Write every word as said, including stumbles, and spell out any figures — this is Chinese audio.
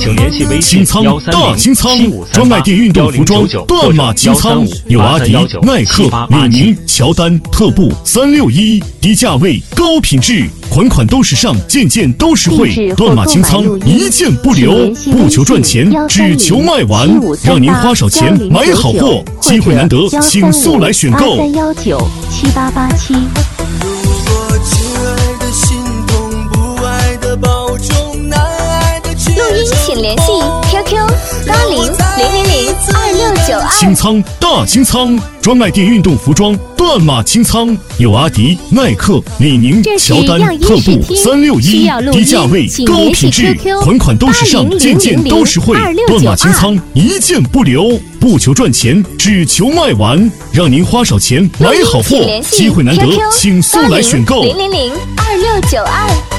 请联系微信清仓大清仓，专卖店运动服装断码清仓，有阿迪、耐克、李宁、乔丹、特步三六一，低价位高品质，款款都时尚，件件都实惠。断码清仓，一件不留，不求赚钱，只求卖完，让您花少钱买好货，机会难得，请速来选购。 三幺九七八八七。 录音请联系 Q Q 八零零零零二六九二。 清仓大清仓，专卖店运动服装断码清仓，有阿迪、耐克、李宁、乔丹、特步三六一，低价位高品质，款款都时尚，件件都实惠。断码清仓，一件不留，不求赚钱，只求卖完，让您花少钱买好货，机会难得，请速来选购。 零零零二六九二。